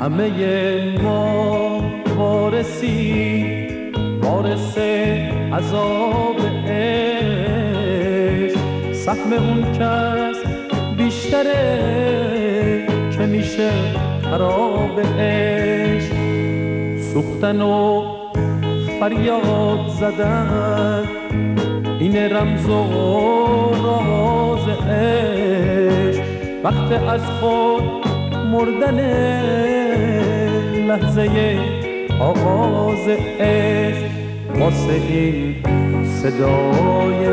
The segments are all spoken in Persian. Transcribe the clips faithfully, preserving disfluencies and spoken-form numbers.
همه ما وارسی وارث عذاب عشق، سهم اون کس بیشتره که میشه خراب عشق. سوختن و فریاد زدن این رمز و راز عشق، وقت از خود مردن لحظه آغاز عشق. واسه این صدای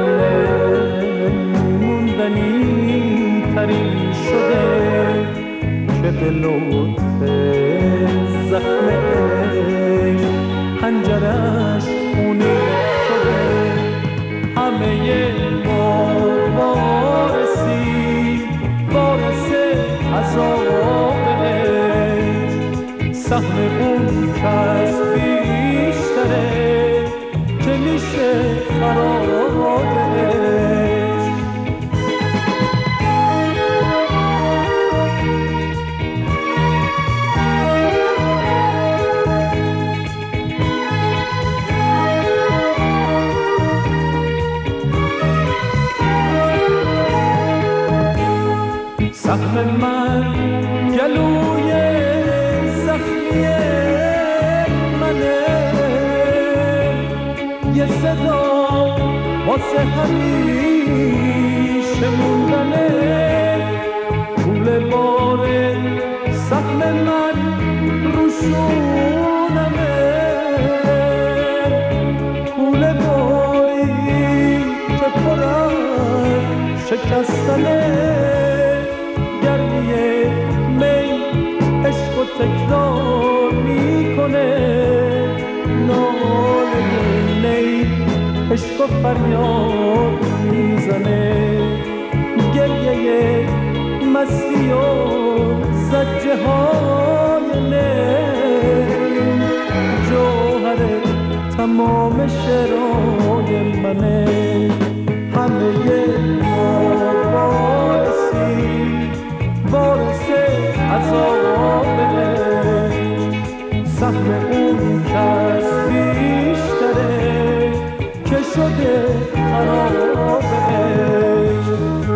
موندنی ترین شده که به لطف زخم عشق خنجرش خونی شده. همه ما وارسی وارث عذاب عشق، سهم اون کس بیشتره که میشه خراب عشق. سهم من گلوی زخمی منه، یه صدا واسه همیشه موندنه. طول بار سهم من روشونمه، طول باری که پر از شکستنه. گرمیه می عشق و تکرار میکنه، ناله نی عشق و فریاد میزنه. گریه مستی و زجه های نی جوهر تمام شعرهای منه. همه ما وارسی وارث عذاب عشق، سهم اون کس بیشتره که شده خراب عشق.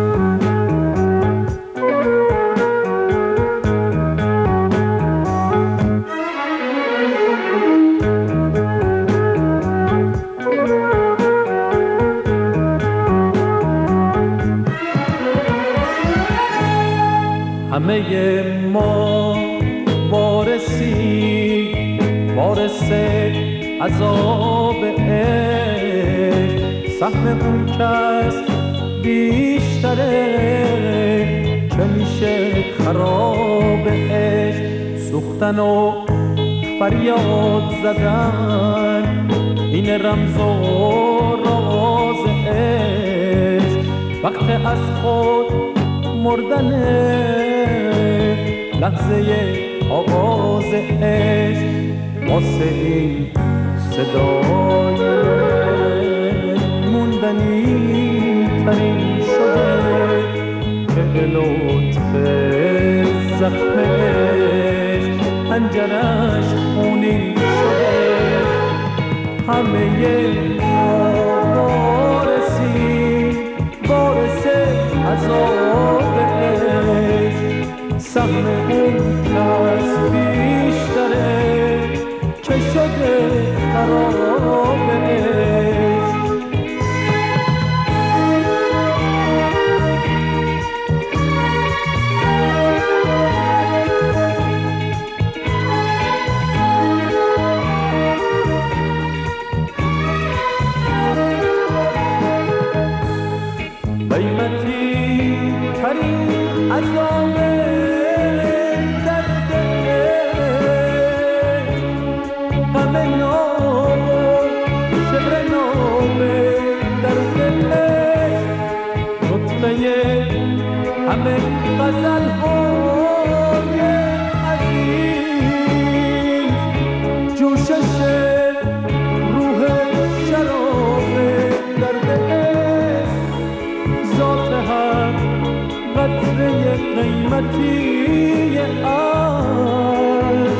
همه ما وارسی وارث عذاب عشق، سهم اون کس بیشتره که میشه خراب عشق. سوختن و فریاد زدن این رمز و راز عشق، وقت از خود مردن لحظه آغاز عشق. واسه این صدای موندنی ترین شده که به لطف زخم عشق خنجرش خونین شده. همه ما وارسی وارث عذاب عشق، سهم اون کس بیشتره که شده خراب عشق. قیمتی ترین عذاب درد غم ناب و شعر ناب درد نطفه همه غزل های عزیز، جوشش روح شراب درد ذات هر قطره قیمتی عشق.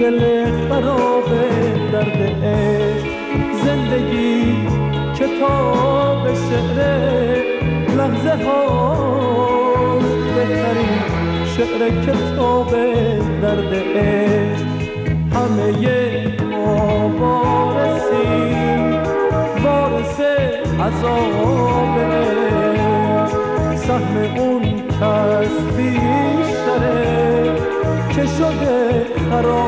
دل خراب درد عشق. زندگی کتاب شعر لحظه ها، بهترین شعر کتاب درد عشق. همه ما وارثیم، وارث عذاب عشق. سهم اون کس بیشتره که شده خراب